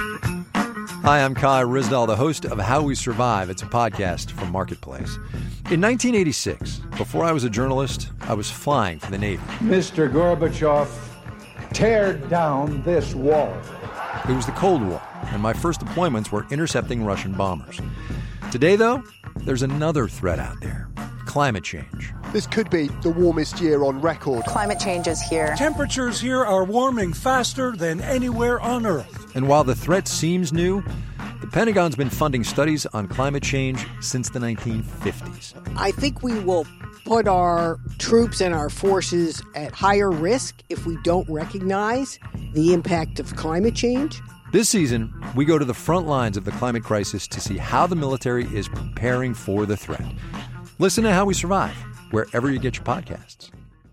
Hi, I'm Kai Ryssdal, the host of How We Survive. It's a podcast from Marketplace. In 1986, before I was a journalist, I was flying for the Navy. Mr. Gorbachev, tear down this wall. It was the Cold War, and my first deployments were intercepting Russian bombers. Today, though, there's another threat out there: climate change. This could be the warmest year on record. Climate change is here. Temperatures here are warming faster than anywhere on Earth. And while the threat seems new, the Pentagon's been funding studies on climate change since the 1950s. I think we will put our troops and our forces at higher risk if we don't recognize the impact of climate change. This season, we go to the front lines of the climate crisis to see how the military is preparing for the threat. Listen to How We Survive, wherever you get your podcasts.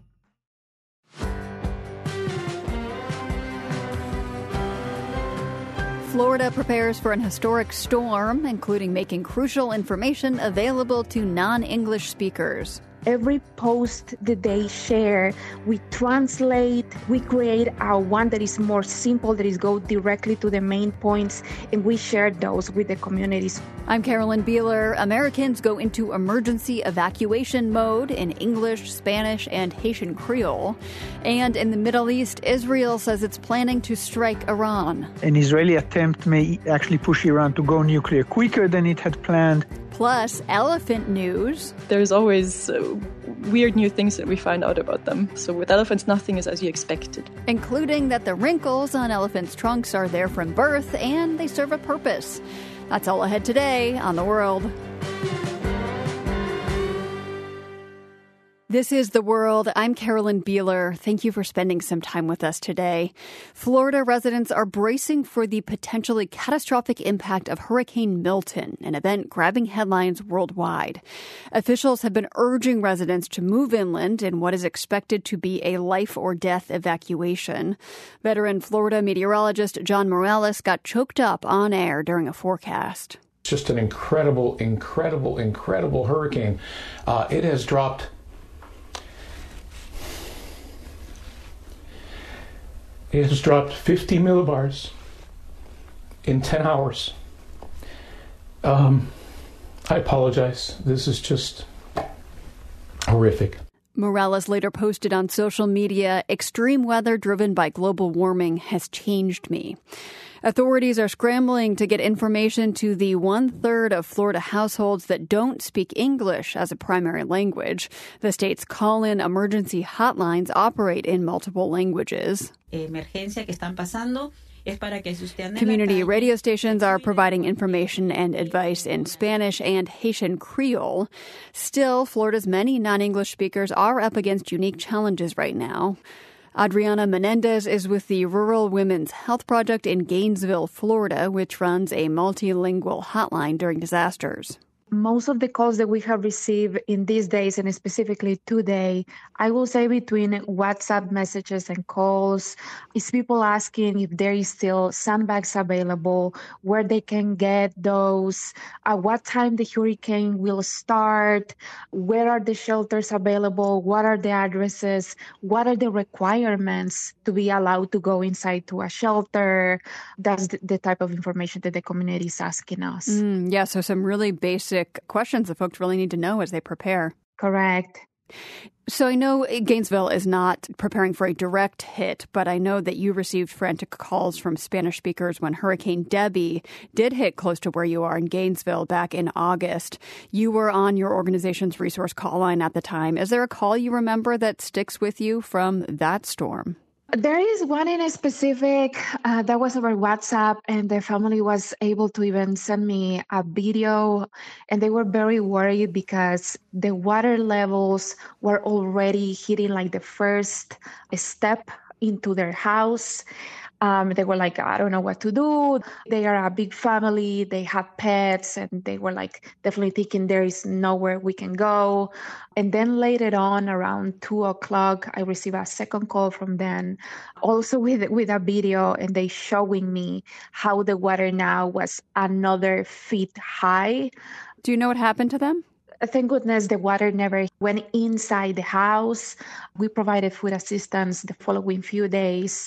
Florida prepares for an historic storm, including making crucial information available to non-English speakers. Every post that they share, we translate, we create one that is more simple, that is go directly to the main points, and we share those with the communities. I'm Carolyn Beeler. Americans go into emergency evacuation mode in English, Spanish, and Haitian Creole. And in the Middle East, Israel says it's planning to strike Iran. An Israeli attempt may actually push Iran to go nuclear quicker than it had planned. Plus, elephant news. There's always weird new things that we find out about them. So with elephants, nothing is as you expected. Including that the wrinkles on elephants' trunks are there from birth and they serve a purpose. That's all ahead today on The World. This is The World. I'm Carolyn Beeler. Thank you for spending some time with us today. Florida residents are bracing for the potentially catastrophic impact of Hurricane Milton, an event grabbing headlines worldwide. Officials have been urging residents to move inland in what is expected to be a life-or-death evacuation. Veteran Florida meteorologist John Morales got choked up on air during a forecast. Just an incredible hurricane. It has dropped... It has dropped 50 millibars in 10 hours. I apologize. This is just horrific. Morales later posted on social media, "Extreme weather driven by global warming has changed me." Authorities are scrambling to get information to the 1/3 of Florida households that don't speak English as a primary language. The state's call-in emergency hotlines operate in multiple languages. Community radio stations are providing information and advice in Spanish and Haitian Creole. Still, Florida's many non-English speakers are up against unique challenges right now. Adriana Menendez is with the Rural Women's Health Project in Gainesville, Florida, which runs a multilingual hotline during disasters. Most of the calls that we have received in these days, and specifically today, I will say between WhatsApp messages and calls, is people asking if there is still sandbags available, where they can get those, at what time the hurricane will start, where are the shelters available, what are the addresses, what are the requirements to be allowed to go inside to a shelter. That's the type of information that the community is asking us. Yeah, so some really basic questions that folks really need to know as they prepare. Correct. So I know Gainesville is not preparing for a direct hit, but I know that you received frantic calls from Spanish speakers when Hurricane Debby did hit close to where you are in Gainesville back in August. You were on your organization's resource call line at the time. Is there a call you remember that sticks with you from that storm? There is one in a specific that was over WhatsApp, and the family was able to even send me a video, and they were very worried because the water levels were already hitting like the first step into their house. They were like, I don't know what to do. They are a big family. They have pets, and they were like definitely thinking there is nowhere we can go. And then later on, around 2:00, I received a second call from them, also with a video, and they showing me how the water now was another feet high. Do you know what happened to them? Thank goodness the water never went inside the house. We provided food assistance the following few days.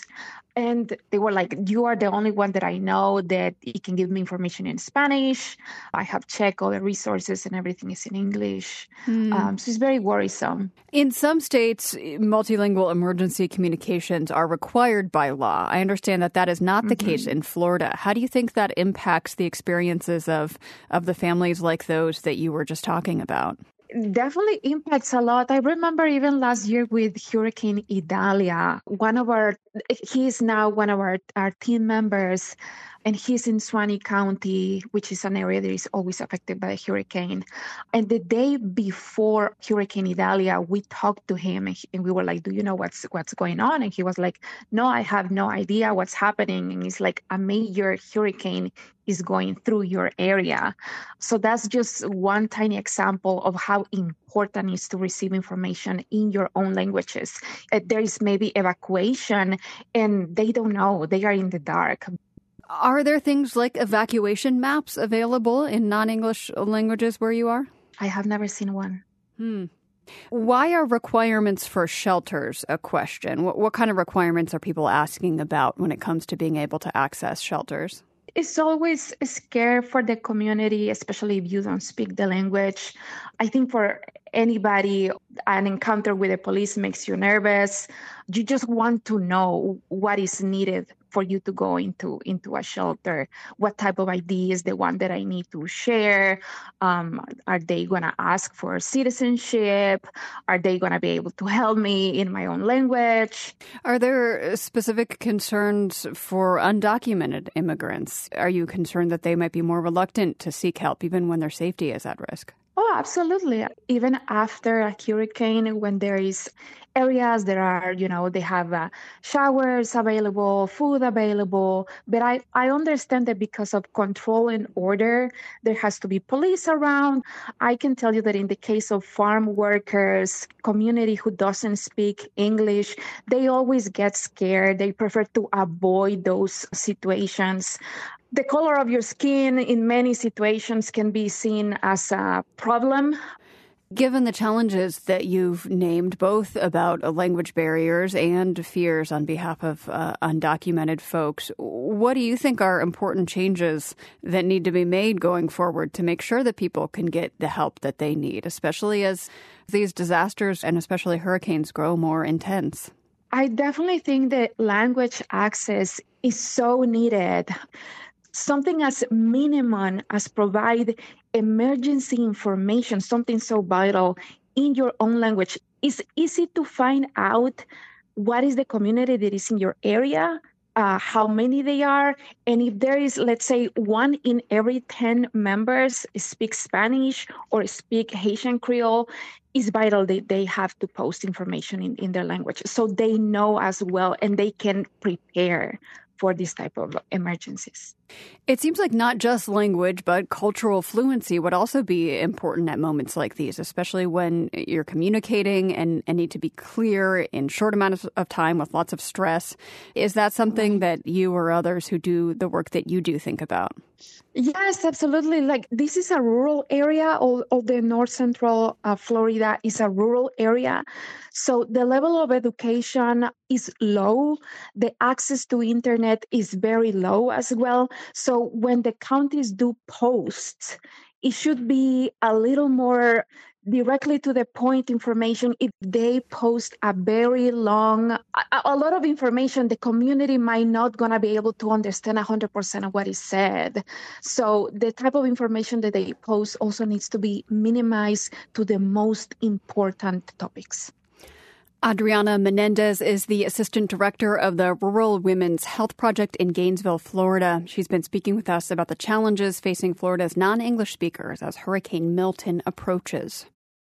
And they were like, you are the only one that I know that it can give me information in Spanish. I have checked all the resources and everything is in English. So it's very worrisome. In some states, multilingual emergency communications are required by law. I understand that that is not the case in Florida. How do you think that impacts the experiences of the families like those that you were just talking about? Definitely impacts a lot. I remember even last year with Hurricane Idalia, he's now one of our team members, and he's in Suwannee County, which is an area that is always affected by a hurricane. And the day before Hurricane Idalia, we talked to him and we were like, do you know what's going on? And he was like, no, I have no idea what's happening. And it's like a major hurricane is going through your area. So that's just one tiny example of how important it is to receive information in your own languages. There is maybe evacuation and they don't know, they are in the dark. Are there things like evacuation maps available in non-English languages where you are? I have never seen one. Why are requirements for shelters a question? What kind of requirements are people asking about when it comes to being able to access shelters? It's always scary for the community, especially if you don't speak the language. I think for anybody, an encounter with the police makes you nervous. You just want to know what is needed for you to go into a shelter. What type of ID is the one that I need to share? Are they going to ask for citizenship? Are they going to be able to help me in my own language? Are there specific concerns for undocumented immigrants? Are you concerned that they might be more reluctant to seek help even when their safety is at risk? Oh, absolutely. Even after a hurricane, when there is areas that are, they have showers available, food available. But I understand that because of control and order, there has to be police around. I can tell you that in the case of farm workers, community who doesn't speak English, they always get scared. They prefer to avoid those situations. The color of your skin in many situations can be seen as a problem. Given the challenges that you've named, both about language barriers and fears on behalf of undocumented folks, what do you think are important changes that need to be made going forward to make sure that people can get the help that they need, especially as these disasters and especially hurricanes grow more intense? I definitely think that language access is so needed. Something as minimum as provide emergency information, something so vital in your own language. It's easy to find out what is the community that is in your area, how many they are, and if there is, let's say, 1 in every 10 members speak Spanish or speak Haitian Creole, it's vital that they have to post information in their language so they know as well and they can prepare for this type of emergencies. It seems like not just language, but cultural fluency would also be important at moments like these, especially when you're communicating and need to be clear in short amounts of time with lots of stress. Is that something that you or others who do the work that you do think about? Yes, absolutely. Like, this is a rural area. All the north central Florida is a rural area. So the level of education is low. The access to internet is very low as well. So when the counties do posts, it should be a little more directly to the point information. If they post a very long, a lot of information, the community might not gonna be able to understand 100% of what is said. So the type of information that they post also needs to be minimized to the most important topics. Adriana Menendez is the assistant director of the Rural Women's Health Project in Gainesville, Florida. She's been speaking with us about the challenges facing Florida's non-English speakers as Hurricane Milton approaches.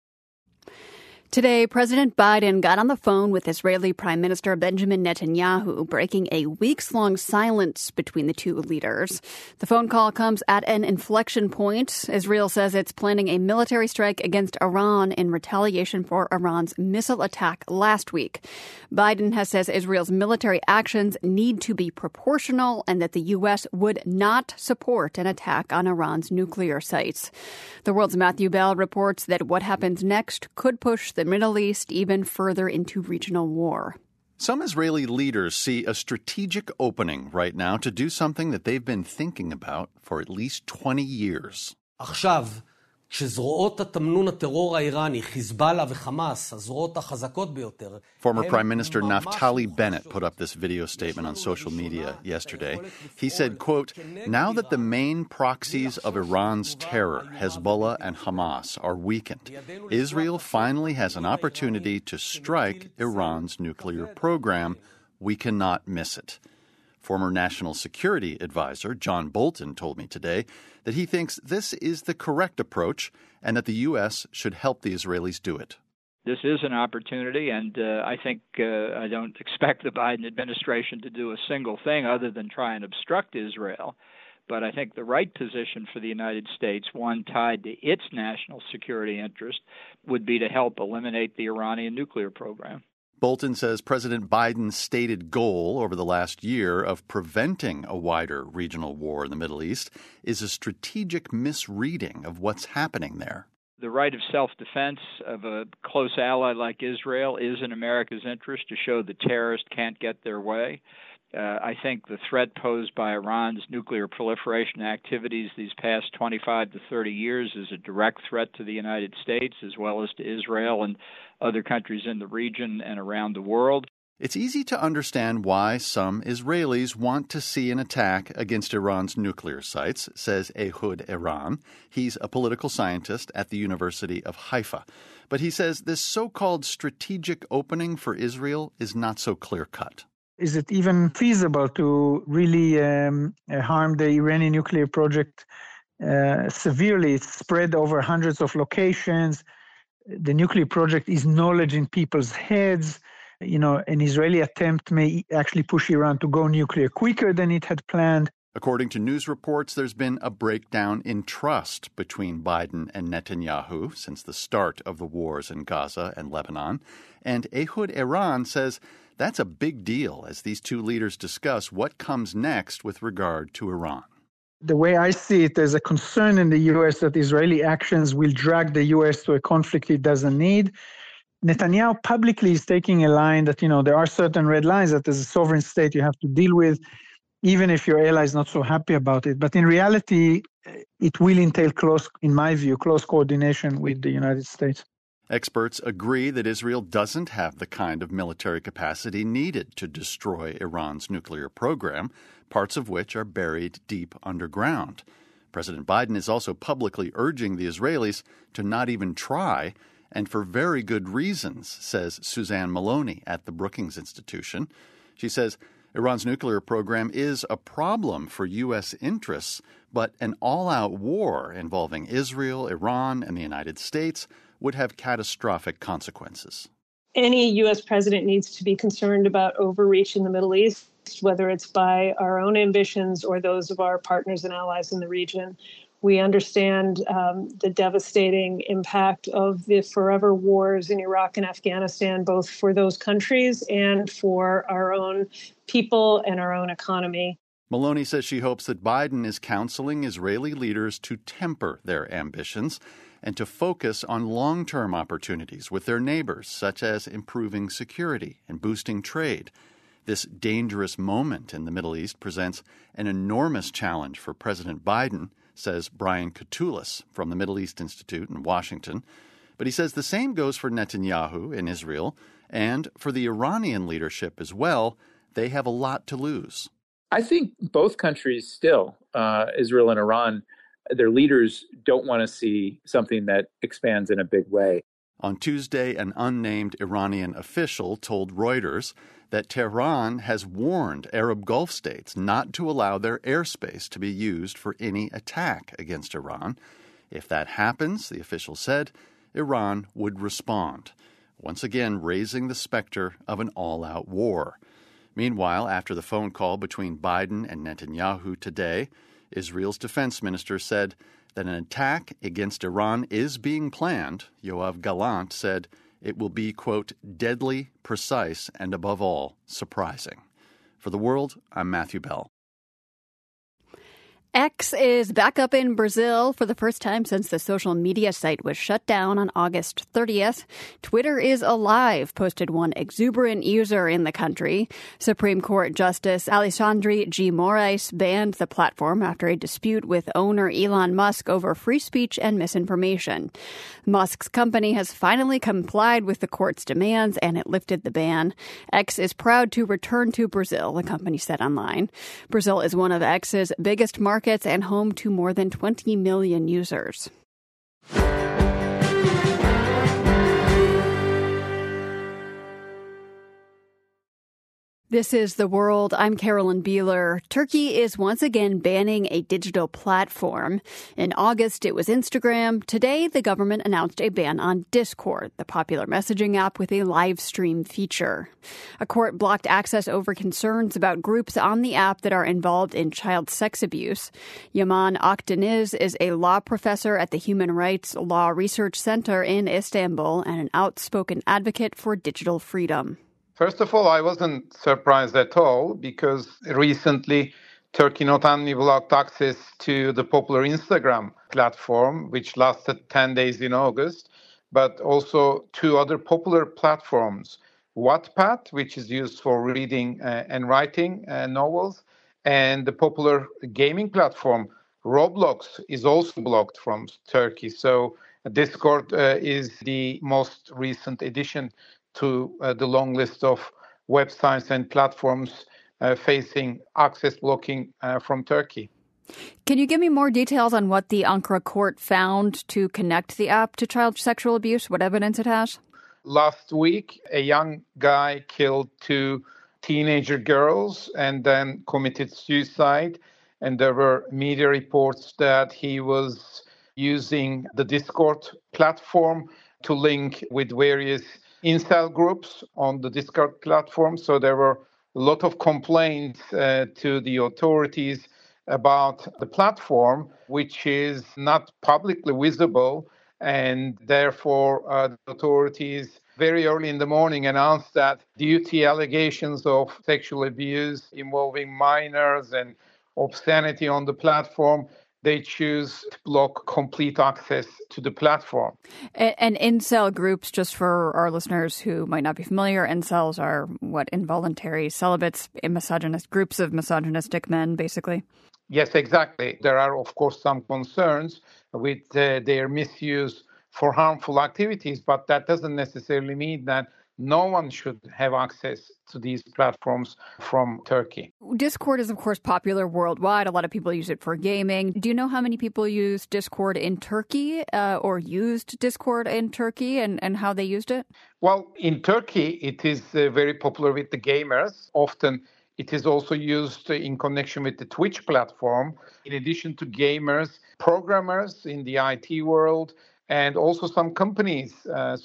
Today, President Biden got on the phone with Israeli Prime Minister Benjamin Netanyahu, breaking a weeks-long silence between the two leaders. The phone call comes at an inflection point. Israel says it's planning a military strike against Iran in retaliation for Iran's missile attack last week. Biden says Israel's military actions need to be proportional and that the U.S. would not support an attack on Iran's nuclear sites. The World's Matthew Bell reports that what happens next could push the Middle East even further into regional war. Some Israeli leaders see a strategic opening right now to do something that they've been thinking about for at least 20 years. עכשיו, כשזרועות התמנון הטרור האיראני, חיזבאללה וחמאס, הזרועות החזקות ביותר. Former Prime Minister Naftali Bennett put up this video statement on social media yesterday. He said, quote, "Now that the main proxies of Iran's terror, Hezbollah and Hamas, are weakened, Israel finally has an opportunity to strike Iran's nuclear program. We cannot miss it." Former National Security Advisor John Bolton told me today that he thinks this is the correct approach and that the U.S. should help the Israelis do it. This is an opportunity, and I think I don't expect the Biden administration to do a single thing other than try and obstruct Israel. But I think the right position for the United States, one tied to its national security interest, would be to help eliminate the Iranian nuclear program. Bolton says President Biden's stated goal over the last year of preventing a wider regional war in the Middle East is a strategic misreading of what's happening there. The right of self-defense of a close ally like Israel is in America's interest to show the terrorists can't get their way. I think the threat posed by Iran's nuclear proliferation activities these past 25 to 30 years is a direct threat to the United States as well as to Israel and other countries in the region and around the world. It's easy to understand why some Israelis want to see an attack against Iran's nuclear sites, says Ehud Eran. He's a political scientist at the University of Haifa. But he says this so-called strategic opening for Israel is not so clear-cut. Is it even feasible to really harm the Iranian nuclear project severely? It's spread over hundreds of locations. The nuclear project is knowledge in people's heads. You know, an Israeli attempt may actually push Iran to go nuclear quicker than it had planned. According to news reports, there's been a breakdown in trust between Biden and Netanyahu since the start of the wars in Gaza and Lebanon. And Ehud Eran says that's a big deal as these two leaders discuss what comes next with regard to Iran. The way I see it, there's a concern in the U.S. that Israeli actions will drag the U.S. to a conflict it doesn't need. Netanyahu publicly is taking a line that, you know, there are certain red lines that as a sovereign state you have to deal with, even if your ally is not so happy about it. But in reality, it will entail in my view, close coordination with the United States. Experts agree that Israel doesn't have the kind of military capacity needed to destroy Iran's nuclear program, parts of which are buried deep underground. President Biden is also publicly urging the Israelis to not even try, and for very good reasons, says Suzanne Maloney at the Brookings Institution. She says Iran's nuclear program is a problem for U.S. interests, but an all-out war involving Israel, Iran, and the United States would have catastrophic consequences. Any U.S. president needs to be concerned about overreach in the Middle East, whether it's by our own ambitions or those of our partners and allies in the region. We understand the devastating impact of the forever wars in Iraq and Afghanistan, both for those countries and for our own people and our own economy. Maloney says she hopes that Biden is counseling Israeli leaders to temper their ambitions and to focus on long-term opportunities with their neighbors, such as improving security and boosting trade. This dangerous moment in the Middle East presents an enormous challenge for President Biden, says Brian Katulis from the Middle East Institute in Washington. But he says the same goes for Netanyahu in Israel and for the Iranian leadership as well. They have a lot to lose. I think both countries still, Israel and Iran, their leaders don't want to see something that expands in a big way. On Tuesday, an unnamed Iranian official told Reuters that Tehran has warned Arab Gulf states not to allow their airspace to be used for any attack against Iran. If that happens, the official said, Iran would respond, once again raising the specter of an all-out war. Meanwhile, after the phone call between Biden and Netanyahu today, Israel's defense minister said that an attack against Iran is being planned. Yoav Gallant said it will be, quote, deadly, precise, and above all, surprising. For The World, I'm Matthew Bell. X is back up in Brazil for the first time since the social media site was shut down on August 30th. Twitter is alive, posted one exuberant user in the country. Supreme Court Justice Alexandre G. Moraes banned the platform after a dispute with owner Elon Musk over free speech and misinformation. Musk's company has finally complied with the court's demands, and it lifted the ban. X is proud to return to Brazil, the company said online. Brazil is one of X's biggest markets and home to more than 20 million users. This is The World. I'm Carolyn Beeler. Turkey is once again banning a digital platform. In August, it was Instagram. Today, the government announced a ban on Discord, the popular messaging app with a live stream feature. A court blocked access over concerns about groups on the app that are involved in child sex abuse. Yaman Akdeniz is a law professor at the Human Rights Law Research Center in Istanbul and an outspoken advocate for digital freedom. First of all, I wasn't surprised at all because recently Turkey not only blocked access to the popular Instagram platform, which lasted 10 days in August, but also two other popular platforms, Wattpad, which is used for reading and writing novels, and the popular gaming platform Roblox is also blocked from Turkey. So Discord is the most recent addition to the long list of websites and platforms facing access blocking from Turkey. Can you give me more details on what the Ankara court found to connect the app to child sexual abuse, what evidence it has? Last week, a young guy killed two teenager girls and then committed suicide. And there were media reports that he was using the Discord platform to link with various incel groups on the Discord platform. So there were a lot of complaints to the authorities about the platform, which is not publicly visible. And therefore, the authorities very early in the morning announced that due to allegations of sexual abuse involving minors and obscenity on the platform, they choose to block complete access to the platform. And incel groups, just for our listeners who might not be familiar, incels are what, involuntary celibates, misogynist groups of misogynistic men, basically? Yes, exactly. There are, of course, some concerns with their misuse for harmful activities, but that doesn't necessarily mean that no one should have access to these platforms from Turkey. Discord is, of course, popular worldwide. A lot of people use it for gaming. Do you know how many people use Discord in Turkey or used Discord in Turkey and how they used it? Well, in Turkey, it is very popular with the gamers. Often it is also used in connection with the Twitch platform. In addition to gamers, programmers in the IT world, and also some companies.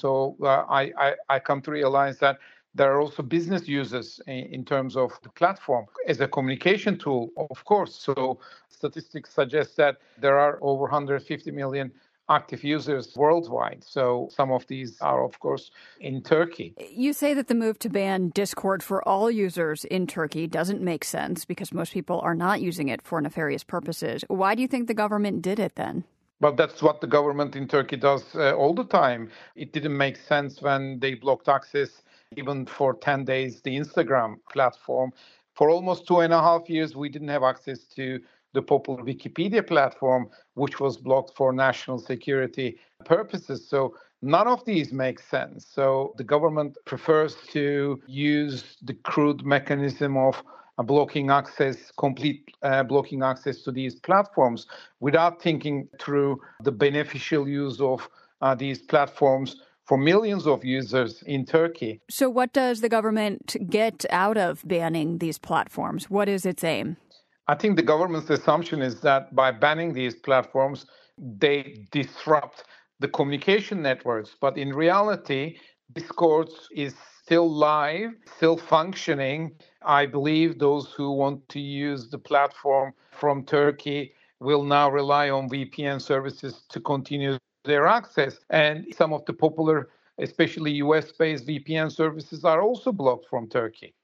I come to realize that there are also business users in terms of the platform as a communication tool, of course. So statistics suggest that there are over 150 million active users worldwide. So some of these are, of course, in Turkey. You say that the move to ban Discord for all users in Turkey doesn't make sense because most people are not using it for nefarious purposes. Why do you think the government did it then? But that's what the government in Turkey does all the time. It didn't make sense when they blocked access even for 10 days, the Instagram platform. For almost 2.5 years, we didn't have access to the popular Wikipedia platform, which was blocked for national security purposes. So none of these make sense. So the government prefers to use the crude mechanism of blocking access, complete blocking access to these platforms without thinking through the beneficial use of these platforms for millions of users in Turkey. So what does the government get out of banning these platforms? What is its aim? I think the government's assumption is that by banning these platforms, they disrupt the communication networks. But in reality, Discord is still live, still functioning. I believe those who want to use the platform from Turkey will now rely on VPN services to continue their access. And some of the popular, especially US-based VPN services are also blocked from Turkey.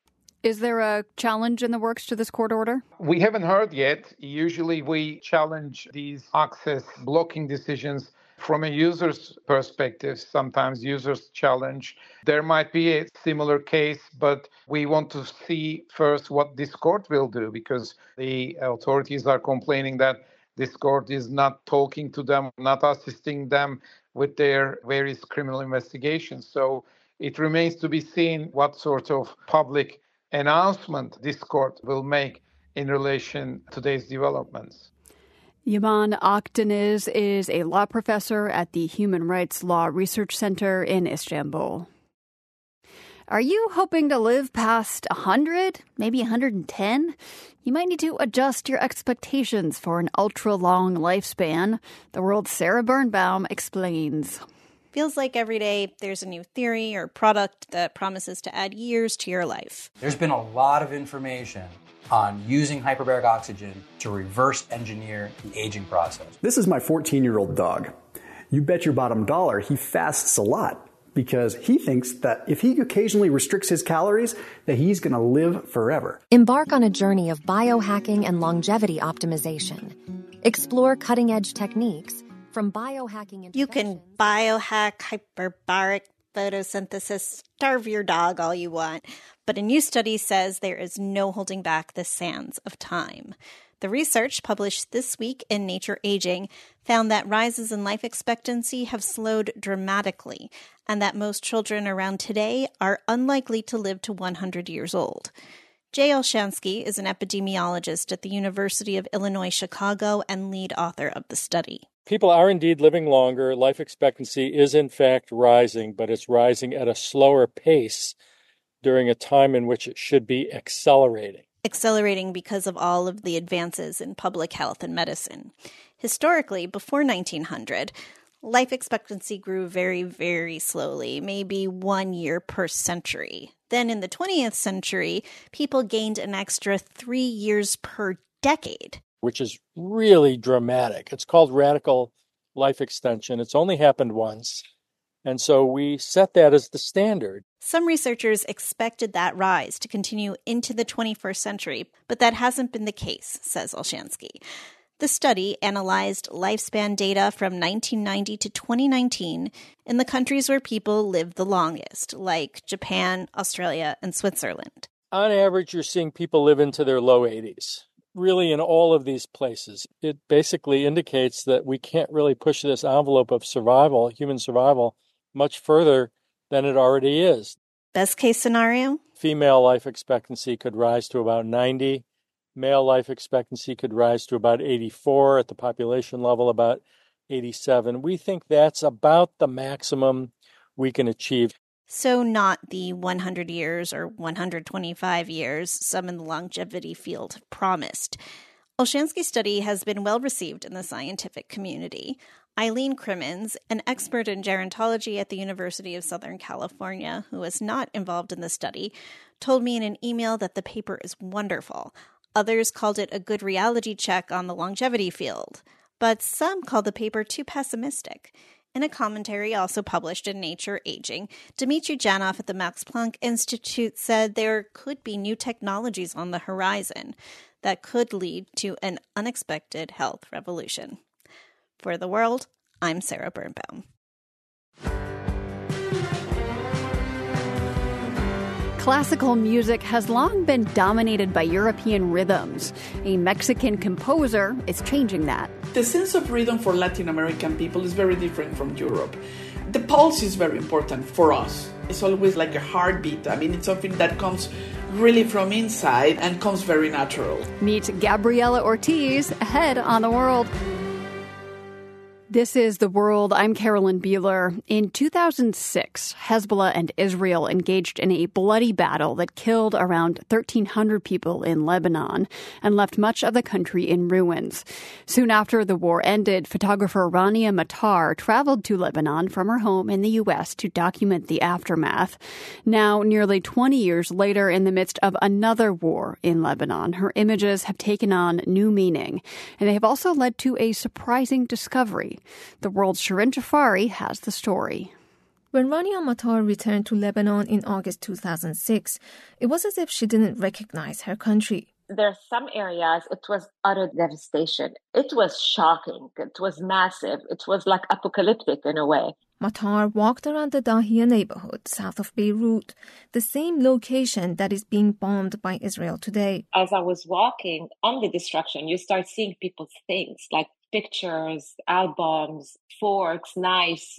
Is there a challenge in the works to this court order? We haven't heard yet. Usually we challenge these access blocking decisions from a user's perspective. Sometimes users challenge. There might be a similar case, but we want to see first what this court will do, because the authorities are complaining that this court is not talking to them, not assisting them with their various criminal investigations. So it remains to be seen what sort of public announcement this court will make in relation to these developments. Yaman Akdeniz is a law professor at the Human Rights Law Research Center in Istanbul. Are you hoping to live past 100, maybe 110? You might need to adjust your expectations for an ultra-long lifespan. The world's Sarah Birnbaum explains. Feels like every day there's a new theory or product that promises to add years to your life. There's been a lot of information on using hyperbaric oxygen to reverse engineer the aging process. This is my 14-year-old dog. You bet your bottom dollar he fasts a lot because he thinks that if he occasionally restricts his calories, that he's going to live forever. Embark on a journey of biohacking and longevity optimization. Explore cutting-edge techniques from biohacking. You can biohack hyperbaric photosynthesis, starve your dog all you want, but a new study says there is no holding back the sands of time. The research published this week in Nature Aging found that rises in life expectancy have slowed dramatically, and that most children around today are unlikely to live to 100 years old. Jay Olshansky is an epidemiologist at the University of Illinois Chicago and lead author of the study. People are indeed living longer. Life expectancy is in fact rising, but it's rising at a slower pace during a time in which it should be accelerating. Accelerating because of all of the advances in public health and medicine. Historically, before 1900, life expectancy grew very, very slowly, maybe 1 year per century. Then in the 20th century, people gained an extra 3 years per decade. Which is really dramatic. It's called radical life extension. It's only happened once. And so we set that as the standard. Some researchers expected that rise to continue into the 21st century, but that hasn't been the case, says Olshansky. The study analyzed lifespan data from 1990 to 2019 in the countries where people live the longest, like Japan, Australia, and Switzerland. On average, you're seeing people live into their low 80s. Really, in all of these places, it basically indicates that we can't really push this envelope of survival, human survival, much further than it already is. Best case scenario? Female life expectancy could rise to about 90. Male life expectancy could rise to about 84. At the population level, about 87. We think that's about the maximum we can achieve. So not the 100 years or 125 years some in the longevity field have promised. Olshansky's study has been well received in the scientific community. Eileen Crimmins, an expert in gerontology at the University of Southern California, who was not involved in the study, told me in an email that the paper is wonderful. Others called it a good reality check on the longevity field, but some called the paper too pessimistic. In a commentary also published in Nature Aging, Dmitry Janov at the Max Planck Institute said there could be new technologies on the horizon that could lead to an unexpected health revolution. For The World, I'm Sarah Birnbaum. Classical music has long been dominated by European rhythms. A Mexican composer is changing that. The sense of rhythm for Latin American people is very different from Europe. The pulse is very important for us. It's always like a heartbeat. I mean, it's something that comes really from inside and comes very natural. Meet Gabriela Ortiz, ahead on The World. This is The World. I'm Carolyn Beeler. In 2006, Hezbollah and Israel engaged in a bloody battle that killed around 1,300 people in Lebanon and left much of the country in ruins. Soon after the war ended, photographer Rania Matar traveled to Lebanon from her home in the U.S. to document the aftermath. Now, nearly 20 years later, in the midst of another war in Lebanon, her images have taken on new meaning, and they have also led to a surprising discovery. The World's Shirin Jafari has the story. When Rania Matar returned to Lebanon in August 2006, it was as if she didn't recognize her country. There are some areas, it was utter devastation. It was shocking. It was massive. It was like apocalyptic in a way. Matar walked around the Dahia neighborhood south of Beirut, the same location that is being bombed by Israel today. As I was walking on the destruction, you start seeing people's things like pictures, albums, forks, knives,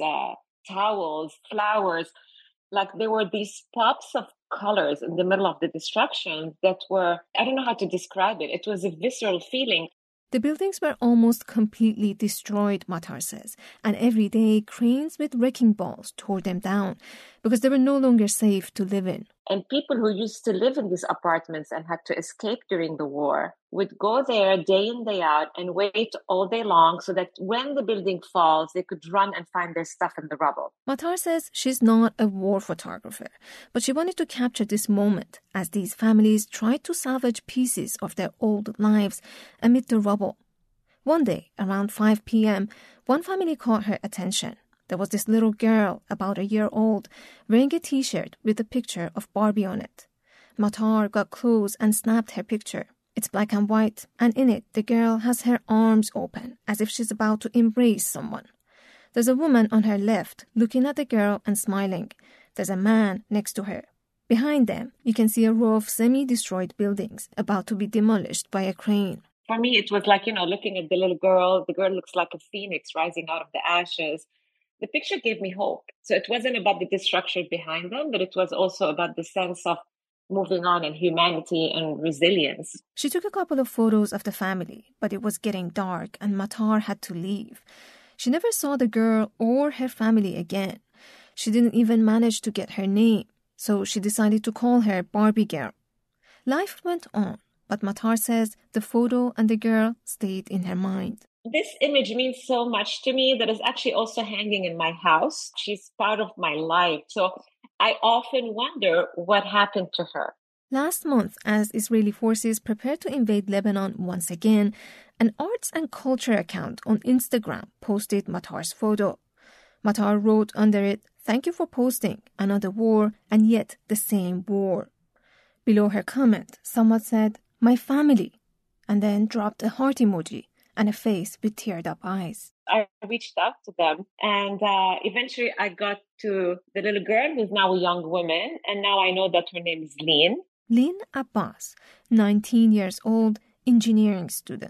towels, flowers. Like there were these pops of colors in the middle of the destruction that were, I don't know how to describe it. It was a visceral feeling. The buildings were almost completely destroyed, Matar says, and every day cranes with wrecking balls tore them down because they were no longer safe to live in. And people who used to live in these apartments and had to escape during the war would go there day in, day out and wait all day long so that when the building falls, they could run and find their stuff in the rubble. Matar says she's not a war photographer, but she wanted to capture this moment as these families tried to salvage pieces of their old lives amid the rubble. One day, around 5 p.m., one family caught her attention. There was this little girl, about a year old, wearing a T-shirt with a picture of Barbie on it. Matar got close and snapped her picture. It's black and white, and in it, the girl has her arms open, as if she's about to embrace someone. There's a woman on her left, looking at the girl and smiling. There's a man next to her. Behind them, you can see a row of semi-destroyed buildings about to be demolished by a crane. For me, it was like, looking at the little girl. The girl looks like a phoenix rising out of the ashes. The picture gave me hope. So it wasn't about the destruction behind them, but it was also about the sense of moving on and humanity and resilience. She took a couple of photos of the family, but it was getting dark and Matar had to leave. She never saw the girl or her family again. She didn't even manage to get her name, so she decided to call her Barbie Girl. Life went on, but Matar says the photo and the girl stayed in her mind. This image means so much to me that is actually also hanging in my house. She's part of my life. So I often wonder what happened to her. Last month, as Israeli forces prepared to invade Lebanon once again, an arts and culture account on Instagram posted Matar's photo. Matar wrote under it, "Thank you for posting another war and yet the same war." Below her comment, someone said, "My family," and then dropped a heart emoji and a face with teared-up eyes. I reached out to them, and eventually I got to the little girl who's now a young woman, and now I know that her name is Lynn. Lynn Abbas, 19 years old, engineering student.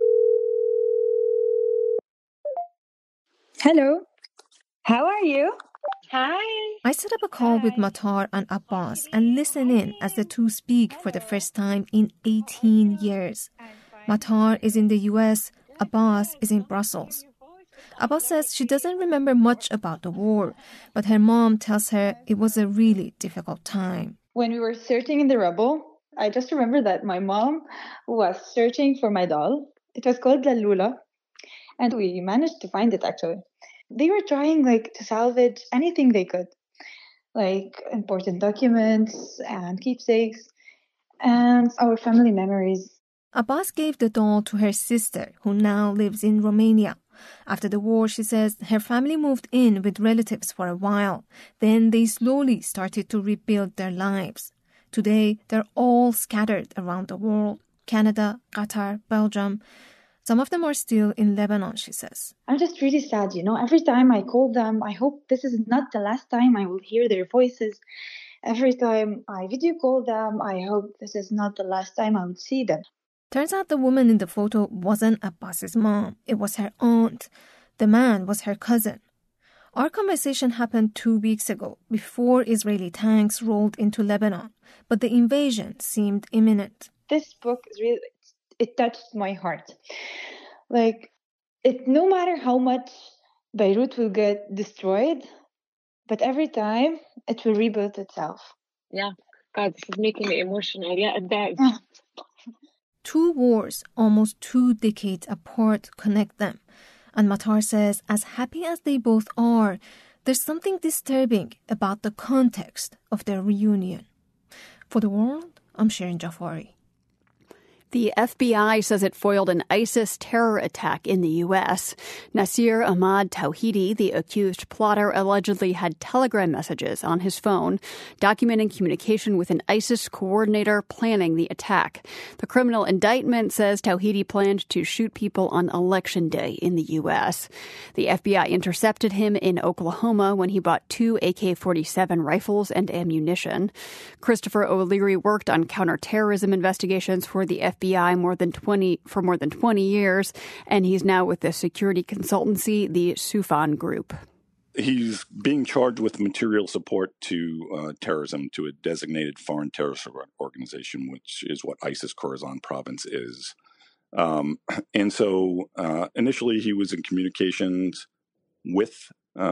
Hello. How are you? Hi. I set up a call with Matar and Abbas and listen in as the two speak for the first time in 18 years. Matar is in the US, Abbas is in Brussels. Abbas says she doesn't remember much about the war, but her mom tells her it was a really difficult time. When we were searching in the rubble, I just remember that my mom was searching for my doll. It was called Lalula, and we managed to find it actually. They were trying to salvage anything they could, like important documents and keepsakes and our family memories. Abbas gave the doll to her sister, who now lives in Romania. After the war, she says, her family moved in with relatives for a while. Then they slowly started to rebuild their lives. Today, they're all scattered around the world. Canada, Qatar, Belgium. Some of them are still in Lebanon, she says. I'm just really sad, Every time I call them, I hope this is not the last time I will hear their voices. Every time I video call them, I hope this is not the last time I would see them. Turns out the woman in the photo wasn't Abbas's mom. It was her aunt. The man was her cousin. Our conversation happened 2 weeks ago, before Israeli tanks rolled into Lebanon, but the invasion seemed imminent. This book is really, it touched my heart. No matter how much Beirut will get destroyed, but every time it will rebuild itself. Yeah, God, this is making me emotional. Yeah, it does. 2 wars, almost 2 decades apart, connect them. And Matar says, as happy as they both are, there's something disturbing about the context of their reunion. For The World, I'm Shirin Jafari. The FBI says it foiled an ISIS terror attack in the U.S. Nasir Ahmad Tawhidi, the accused plotter, allegedly had Telegram messages on his phone documenting communication with an ISIS coordinator planning the attack. The criminal indictment says Tawhidi planned to shoot people on Election Day in the U.S. The FBI intercepted him in Oklahoma when he bought 2 AK-47 rifles and ammunition. Christopher O'Leary worked on counterterrorism investigations for the FBI for more than 20 years, and he's now with the security consultancy, the Soufan Group. He's being charged with material support to terrorism, to a designated foreign terrorist organization, which is what ISIS Khorasan province is. And so initially he was in communications with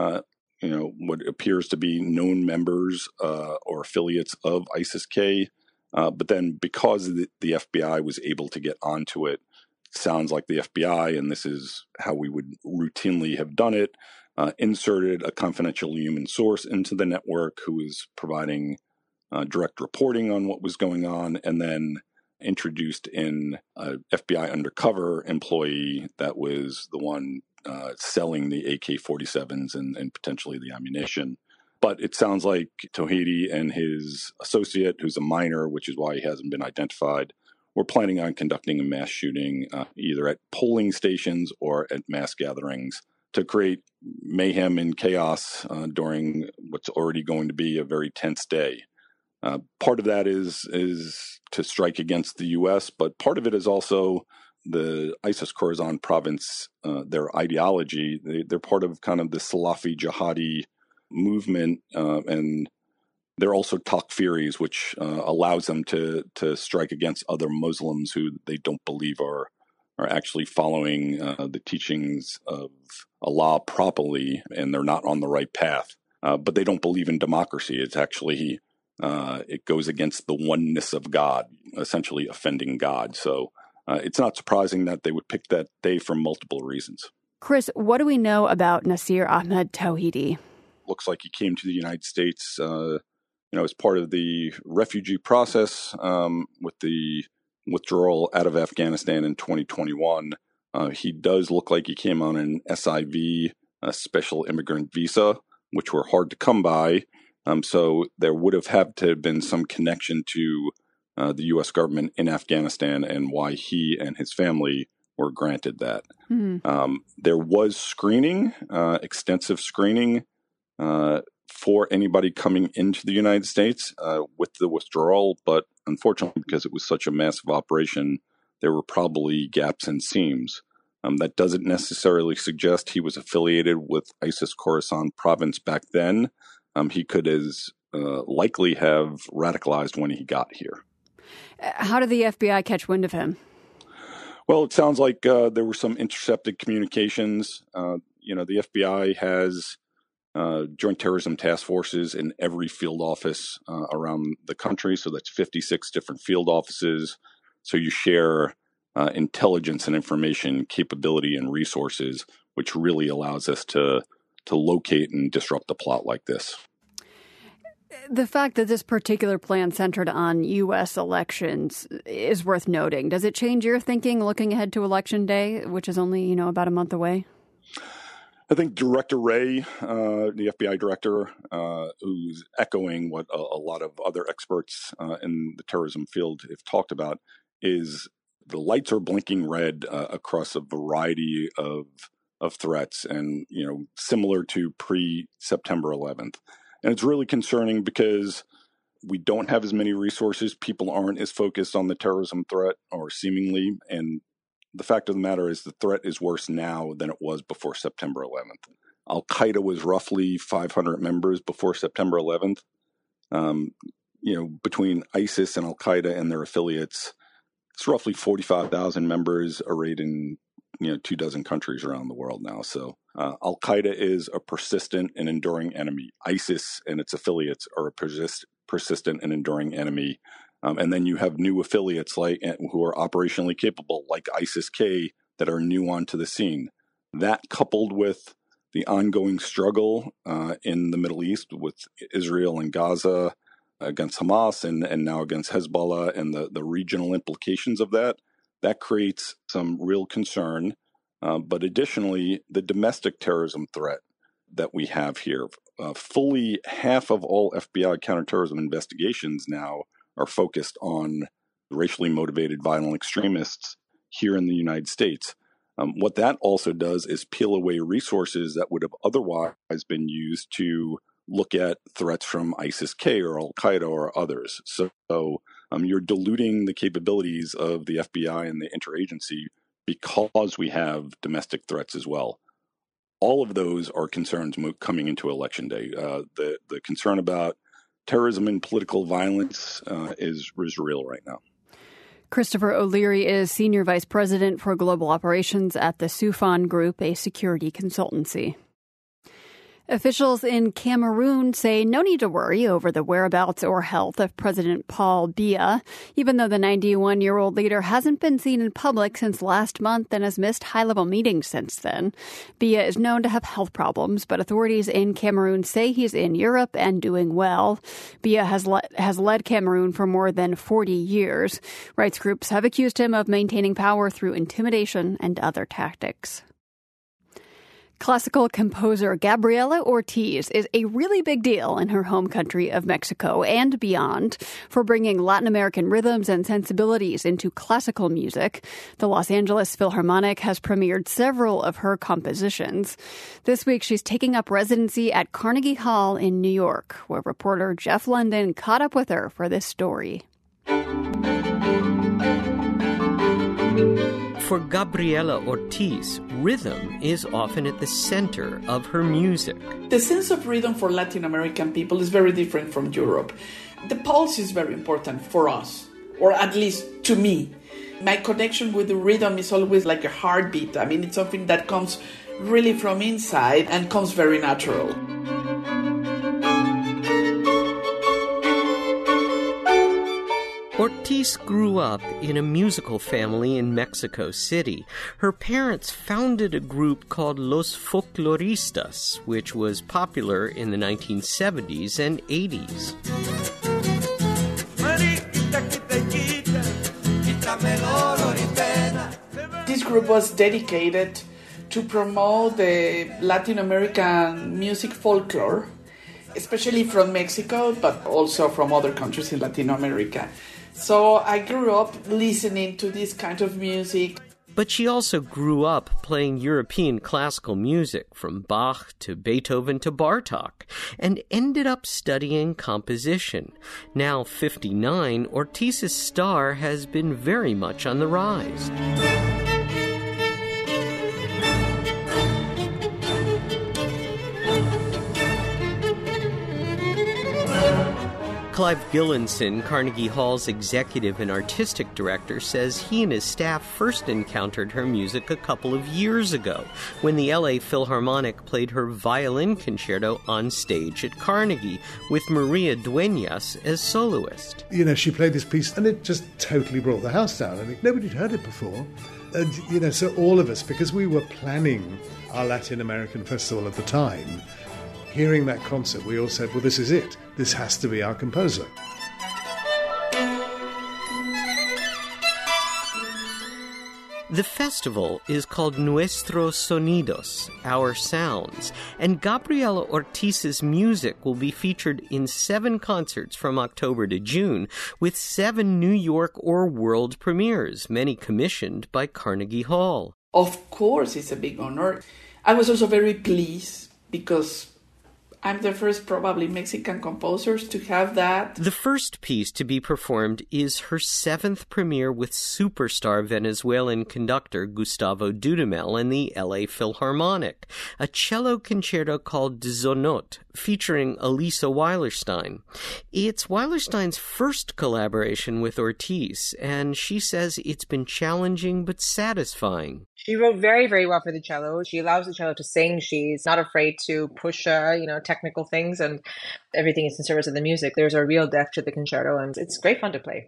what appears to be known members or affiliates of ISIS-K. But then because the FBI was able to get onto it, sounds like the FBI, and this is how we would routinely have done it, inserted a confidential human source into the network who was providing direct reporting on what was going on, and then introduced in a FBI undercover employee that was the one selling the AK-47s and potentially the ammunition. But it sounds like Tawhidi and his associate, who's a minor, which is why he hasn't been identified, were planning on conducting a mass shooting either at polling stations or at mass gatherings to create mayhem and chaos during what's already going to be a very tense day. Part of that is to strike against the U.S., but part of it is also the ISIS Khorasan province, their ideology. They're part of kind of the Salafi jihadi movement, and they're also takfiris, which allows them to strike against other Muslims who they don't believe are actually following the teachings of Allah properly, and they're not on the right path. But they don't believe in democracy. It's actually it goes against the oneness of God, essentially offending God. So it's not surprising that they would pick that day for multiple reasons. Chris, what do we know about Nasir Ahmad Tawhidi? Looks like he came to the United States, as part of the refugee process with the withdrawal out of Afghanistan in 2021. He does look like he came on an SIV, a special immigrant visa, which were hard to come by. So there would have had to have been some connection to the U.S. government in Afghanistan and why he and his family were granted that. There was screening, extensive screening, for anybody coming into the United States with the withdrawal, but unfortunately, because it was such a massive operation, there were probably gaps and seams. That doesn't necessarily suggest he was affiliated with ISIS Khorasan province back then. He could as likely have radicalized when he got here. How did the FBI catch wind of him? Well, it sounds like there were some intercepted communications. The FBI has joint terrorism task forces in every field office around the country. So that's 56 different field offices. So you share intelligence and information capability and resources, which really allows us to locate and disrupt a plot like this. The fact that this particular plan centered on U.S. elections is worth noting. Does it change your thinking looking ahead to Election Day, which is only, about a month away? I think Director Wray, the FBI director, who's echoing what a lot of other experts in the terrorism field have talked about, is the lights are blinking red across a variety of threats, and similar to pre-September 11th. And it's really concerning because we don't have as many resources. People aren't as focused on the terrorism threat, or seemingly, and the fact of the matter is the threat is worse now than it was before September 11th. Al-Qaeda was roughly 500 members before September 11th. Between ISIS and Al-Qaeda and their affiliates, it's roughly 45,000 members arrayed in 24 countries around the world now. So Al-Qaeda is a persistent and enduring enemy. ISIS and its affiliates are a persistent and enduring enemy. And then you have new affiliates who are operationally capable, like ISIS-K, that are new onto the scene. That, coupled with the ongoing struggle in the Middle East with Israel and Gaza against Hamas and now against Hezbollah, and the regional implications of that, That creates some real concern. But additionally, the domestic terrorism threat that we have here, fully half of all FBI counterterrorism investigations now are focused on racially motivated violent extremists here in the United States. What that also does is peel away resources that would have otherwise been used to look at threats from ISIS-K or Al-Qaeda or others. So you're diluting the capabilities of the FBI and the interagency because we have domestic threats as well. All of those are concerns coming into Election Day. The concern about terrorism and political violence is real right now. Christopher O'Leary is Senior Vice President for Global Operations at the Soufan Group, a security consultancy. Officials in Cameroon say no need to worry over the whereabouts or health of President Paul Biya, even though the 91-year-old leader hasn't been seen in public since last month and has missed high-level meetings since then. Biya is known to have health problems, but authorities in Cameroon say he's in Europe and doing well. Biya has led Cameroon for more than 40 years. Rights groups have accused him of maintaining power through intimidation and other tactics. Classical composer Gabriela Ortiz is a really big deal in her home country of Mexico and beyond for bringing Latin American rhythms and sensibilities into classical music. The Los Angeles Philharmonic has premiered several of her compositions. This week, she's taking up residency at Carnegie Hall in New York, where reporter Jeff London caught up with her for this story. For Gabriela Ortiz, rhythm is often at the center of her music. The sense of rhythm for Latin American people is very different from Europe. The pulse is very important for us, or at least to me. My connection with the rhythm is always like a heartbeat. I mean, it's something that comes really from inside and comes very natural. Ortiz grew up in a musical family in Mexico City. Her parents founded a group called Los Folkloristas, which was popular in the 1970s and 80s. This group was dedicated to promote the Latin American music folklore, especially from Mexico, but also from other countries in Latin America. So I grew up listening to this kind of music. But she also grew up playing European classical music from Bach to Beethoven to Bartók and ended up studying composition. Now 59, Ortiz's star has been very much on the rise. Clive Gillinson, Carnegie Hall's executive and artistic director, says he and his staff first encountered her music a couple of years ago when the LA Philharmonic played her violin concerto on stage at Carnegie with Maria Dueñas as soloist. You know, she played this piece and it just totally brought the house down. I mean, nobody'd heard it before. And, you know, so all of us, because we were planning our Latin American festival at the time, hearing that concert, we all said, well, this is it. This has to be our composer. The festival is called Nuestros Sonidos, Our Sounds, and Gabriela Ortiz's music will be featured in 7 concerts from October to June, with 7 New York or world premieres, many commissioned by Carnegie Hall. Of course, it's a big honor. I was also very pleased because I'm the first probably Mexican composers to have that. The first piece to be performed is her 7th premiere with superstar Venezuelan conductor Gustavo Dudamel and the LA Philharmonic, a cello concerto called Zonot, featuring Elisa Weilerstein. It's Weilerstein's first collaboration with Ortiz, and she says it's been challenging but satisfying. She wrote very, very well for the cello. She allows the cello to sing. She's not afraid to push, technical things, and everything is in service of the music. There's a real depth to the concerto, and it's great fun to play.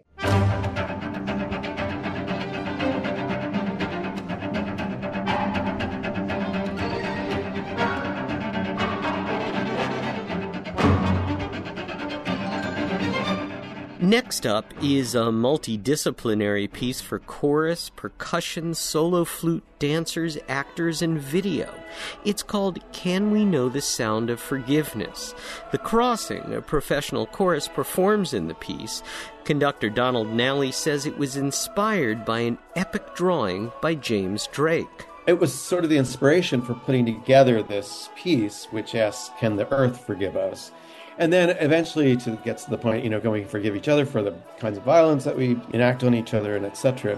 Next up is a multidisciplinary piece for chorus, percussion, solo flute, dancers, actors, and video. It's called Can We Know the Sound of Forgiveness? The Crossing, a professional chorus, performs in the piece. Conductor Donald Nally says it was inspired by an epic drawing by James Drake. It was sort of the inspiration for putting together this piece, which asks, can the earth forgive us? And then eventually to get to the point, can we forgive each other for the kinds of violence that we enact on each other, and etc.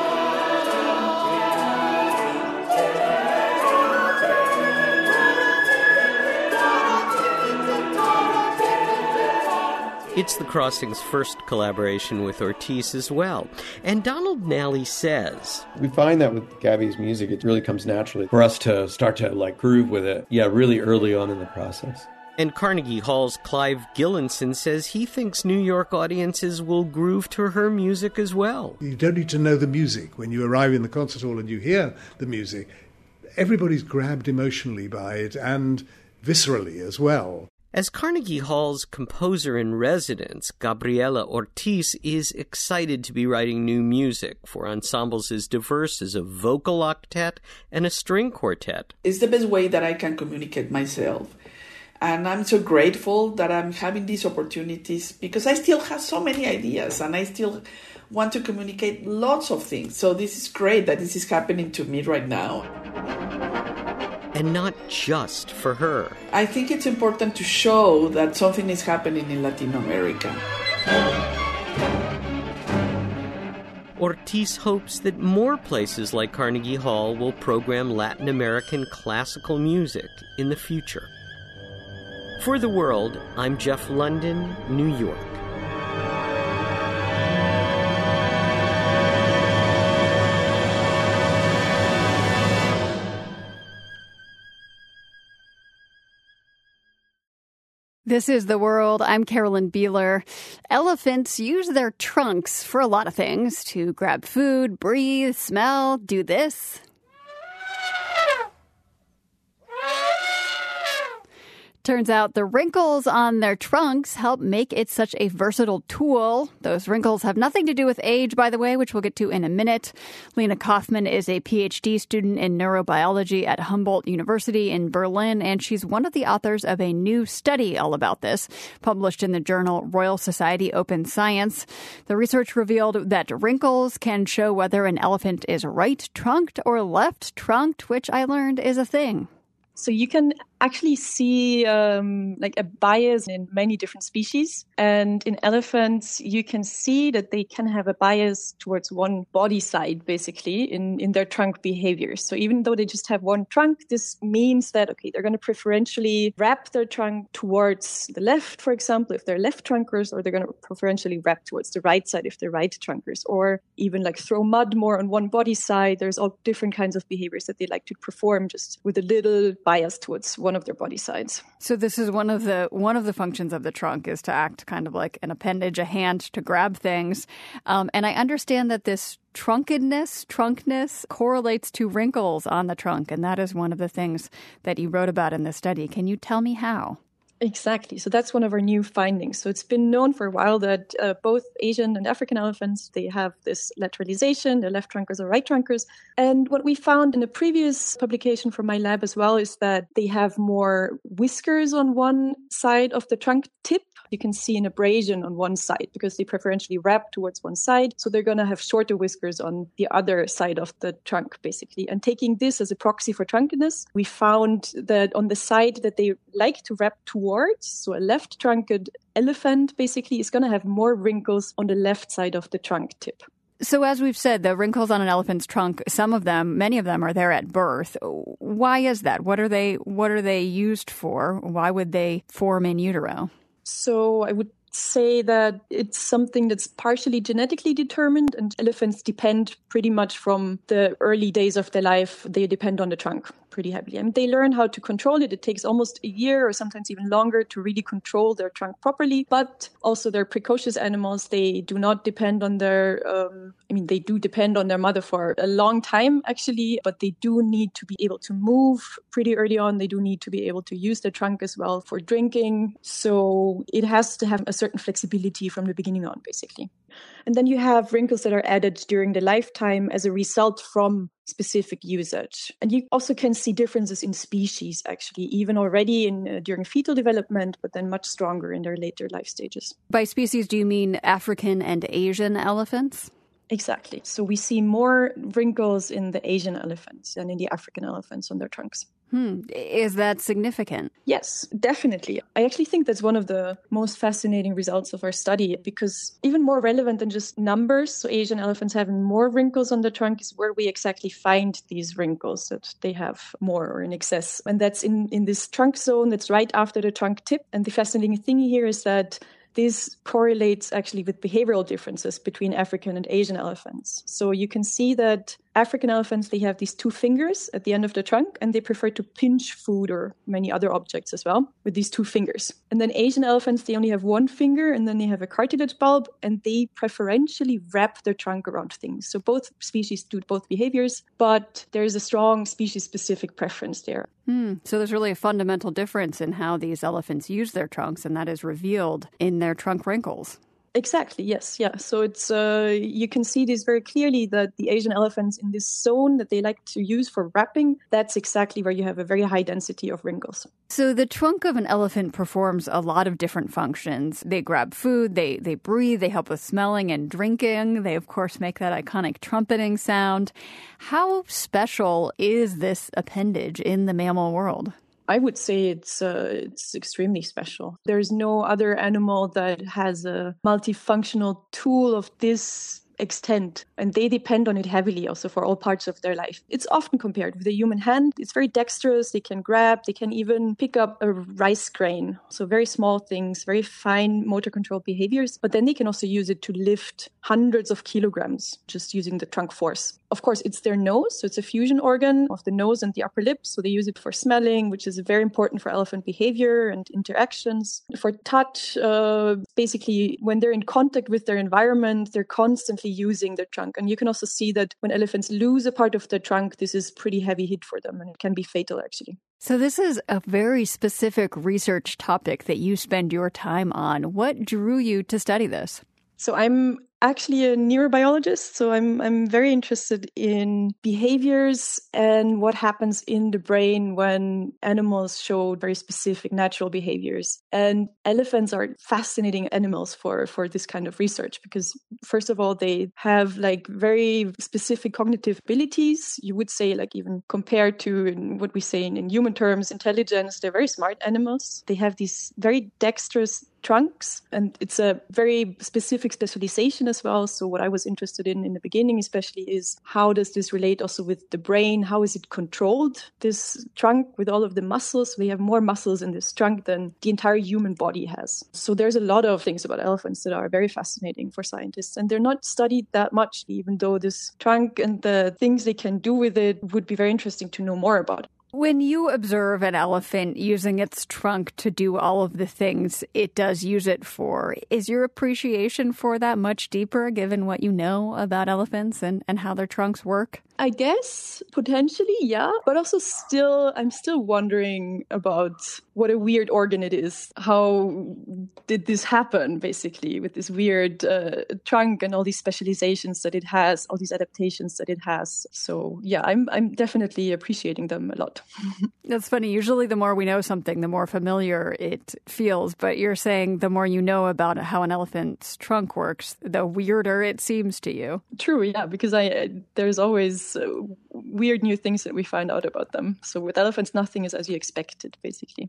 It's the Crossing's first collaboration with Ortiz as well. And Donald Nally says, we find that with Gabby's music, it really comes naturally for us to start to groove with it, really early on in the process. And Carnegie Hall's Clive Gillinson says he thinks New York audiences will groove to her music as well. You don't need to know the music. When you arrive in the concert hall and you hear the music, everybody's grabbed emotionally by it and viscerally as well. As Carnegie Hall's composer-in-residence, Gabriela Ortiz is excited to be writing new music for ensembles as diverse as a vocal octet and a string quartet. It's the best way that I can communicate myself. And I'm so grateful that I'm having these opportunities because I still have so many ideas and I still want to communicate lots of things. So this is great that this is happening to me right now. And not just for her. I think it's important to show that something is happening in Latin America. Ortiz hopes that more places like Carnegie Hall will program Latin American classical music in the future. For The World, I'm Jeff London, New York. This is The World. I'm Carolyn Beeler. Elephants use their trunks for a lot of things, to grab food, breathe, smell, do this. Turns out the wrinkles on their trunks help make it such a versatile tool. Those wrinkles have nothing to do with age, by the way, which we'll get to in a minute. Lena Kaufman is a PhD student in neurobiology at Humboldt University in Berlin, and she's one of the authors of a new study all about this, published in the journal Royal Society Open Science. The research revealed that wrinkles can show whether an elephant is right-trunked or left-trunked, which I learned is a thing. So you can actually see a bias in many different species. And in elephants, you can see that they can have a bias towards one body side, basically, in their trunk behaviors. So even though they just have one trunk, this means that, they're going to preferentially wrap their trunk towards the left, for example, if they're left trunkers, or they're going to preferentially wrap towards the right side if they're right trunkers, or even throw mud more on one body side. There's all different kinds of behaviors that they like to perform just with a little bias towards one of their body sides. So this is one of the functions of the trunk, is to act kind of like an appendage, a hand to grab things. And I understand that this trunkness correlates to wrinkles on the trunk. And that is one of the things that you wrote about in this study. Can you tell me how? Exactly. So that's one of our new findings. So it's been known for a while that both Asian and African elephants, they have this lateralization, they're left trunkers or right trunkers. And what we found in a previous publication from my lab as well is that they have more whiskers on one side of the trunk tip. You can see an abrasion on one side because they preferentially wrap towards one side. So they're going to have shorter whiskers on the other side of the trunk, basically. And taking this as a proxy for trunkedness, we found that on the side that they like to wrap towards, so a left-trunked elephant basically is going to have more wrinkles on the left side of the trunk tip. So as we've said, the wrinkles on an elephant's trunk, many of them are there at birth. Why is that? What are they used for? Why would they form in utero? So I would say that it's something that's partially genetically determined, and elephants depend pretty much from the early days of their life. They depend on the trunk. pretty heavily. I mean, they learn how to control it. It takes almost a year or sometimes even longer to really control their trunk properly. But also they're precocious animals. They do not depend on their, they do depend on their mother for a long time, actually, but they do need to be able to move pretty early on. They do need to be able to use their trunk as well for drinking. So it has to have a certain flexibility from the beginning on, basically. And then you have wrinkles that are added during the lifetime as a result from specific usage. And you also can see differences in species, actually, even already during fetal development, but then much stronger in their later life stages. By species, do you mean African and Asian elephants? Exactly. So we see more wrinkles in the Asian elephants than in the African elephants on their trunks. Is that significant? Yes, definitely. I actually think that's one of the most fascinating results of our study, because even more relevant than just numbers, so Asian elephants having more wrinkles on the trunk, is where we exactly find these wrinkles, that they have more or in excess. And that's in this trunk zone that's right after the trunk tip. And the fascinating thing here is that this correlates actually with behavioral differences between African and Asian elephants. So you can see that African elephants, they have these two fingers at the end of the trunk, and they prefer to pinch food or many other objects as well with these two fingers. And then Asian elephants, they only have one finger, and then they have a cartilage bulb, and they preferentially wrap their trunk around things. So both species do both behaviors, but there's a strong species-specific preference there. So there's really a fundamental difference in how these elephants use their trunks, and that is revealed in their trunk wrinkles. Exactly, yes, yeah. So it's you can see this very clearly, that the Asian elephants in this zone that they like to use for wrapping, that's exactly where you have a very high density of wrinkles. So the trunk of an elephant performs a lot of different functions. They grab food, they breathe, they help with smelling and drinking. They, of course, make that iconic trumpeting sound. How special is this appendage in the mammal world? I would say it's extremely special. There's no other animal that has a multifunctional tool of this extent, and they depend on it heavily also for all parts of their life. It's often compared with the human hand. It's very dexterous. They can grab, they can even pick up a rice grain. So very small things, very fine motor control behaviors, but then they can also use it to lift hundreds of kilograms just using the trunk force. Of course, it's their nose, so it's a fusion organ of the nose and the upper lip. So they use it for smelling, which is very important for elephant behavior and interactions. For touch, basically, when they're in contact with their environment, they're constantly using their trunk. And you can also see that when elephants lose a part of their trunk, this is pretty heavy hit for them, and it can be fatal, actually. So this is a very specific research topic that you spend your time on. What drew you to study this? So I'm actually a neurobiologist, so I'm very interested in behaviors and what happens in the brain when animals show very specific natural behaviors. And elephants are fascinating animals for this kind of research because, first of all, they have like very specific cognitive abilities. You would say, like, even compared to what we say in human terms, intelligence, they're very smart animals. They have these very dexterous trunks, and it's a very specific specialization as well. So what I was interested in the beginning especially is, how does this relate also with the brain? How is it controlled, this trunk, with all of the muscles? We have more muscles in this trunk than the entire human body has. So there's a lot of things about elephants that are very fascinating for scientists, and they're not studied that much, even though this trunk and the things they can do with it would be very interesting to know more about. When you observe an elephant using its trunk to do all of the things it does use it for, is your appreciation for that much deeper given what you know about elephants and how their trunks work? I guess potentially, yeah. But also I'm still wondering about what a weird organ it is. How did this happen, basically, with this weird trunk and all these specializations that it has, all these adaptations that it has. So yeah, I'm definitely appreciating them a lot. That's funny. Usually the more we know something, the more familiar it feels. But you're saying the more you know about how an elephant's trunk works, the weirder it seems to you. True, yeah, because there's always weird new things that we find out about them. So with elephants, nothing is as you expected, basically.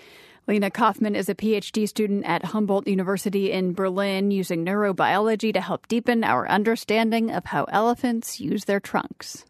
Lena Kaufman is a PhD student at Humboldt University in Berlin, using neurobiology to help deepen our understanding of how elephants use their trunks.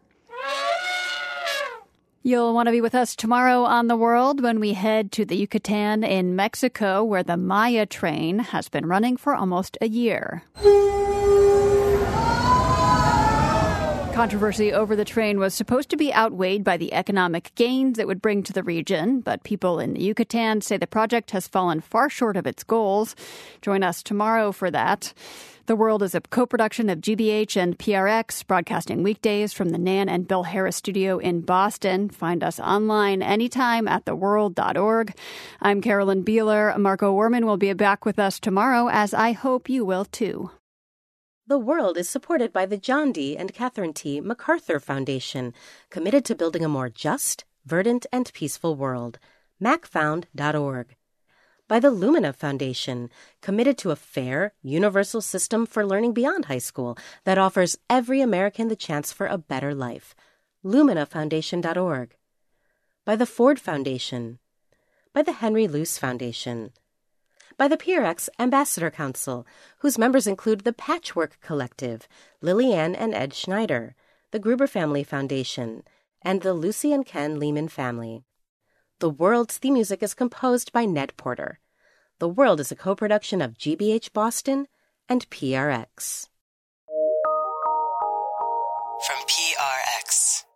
You'll want to be with us tomorrow on The World when we head to the Yucatan in Mexico, where the Maya train has been running for almost a year. controversy over the train was supposed to be outweighed by the economic gains it would bring to the region, but people in Yucatan say the project has fallen far short of its goals. Join us tomorrow for that. The World is a co-production of GBH and PRX, broadcasting weekdays from the Nan and Bill Harris studio in Boston. Find us online anytime at theworld.org. I'm Carolyn Beeler. Marco Werman will be back with us tomorrow, as I hope you will too. The World is supported by the John D. and Catherine T. MacArthur Foundation, committed to building a more just, verdant, and peaceful world. macfound.org. By the Lumina Foundation, committed to a fair, universal system for learning beyond high school that offers every American the chance for a better life. luminafoundation.org. By the Ford Foundation. By the Henry Luce Foundation. By the PRX Ambassador Council, whose members include the Patchwork Collective, Lillian and Ed Schneider, the Gruber Family Foundation, and the Lucy and Ken Lehman family. The World's theme music is composed by Ned Porter. The World is a co-production of GBH Boston and PRX. From PRX.